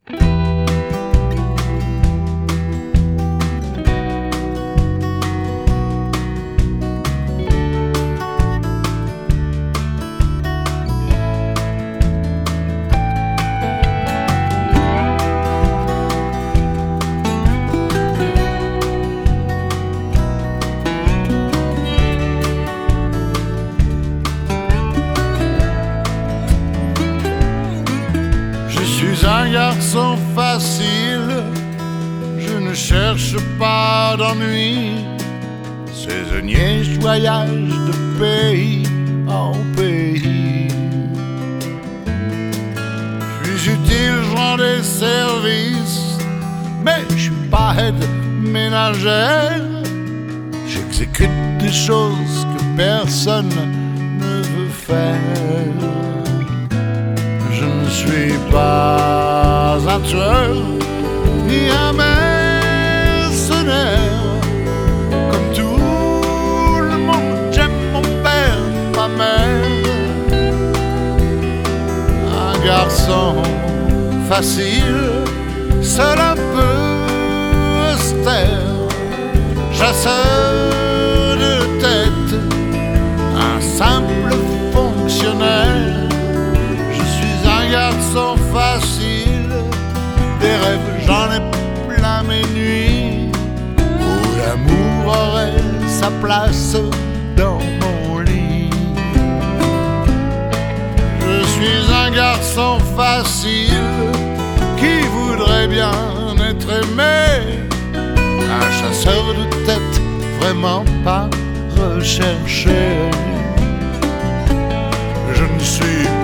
Je suis un garçon facile, je ne cherche pas d'ennui. Saisonnier, je voyage de pays en pays. Je suis utile, je rends des services, mais je suis pas aide ménagère. J'exécute des choses que personne ne veut faire. Je ne suis pas un tueur, ni un mercenaire. Comme tout le monde, j'aime mon père, ma mère. Un garçon facile, seul un peu austère. Chasseur de tête, un simple fonctionnaire. Garçon facile, des rêves j'en ai plein mes nuits, où l'amour aurait sa place dans mon lit. Je suis un garçon facile qui voudrait bien être aimé, un chasseur de tête vraiment pas recherché. Je ne suis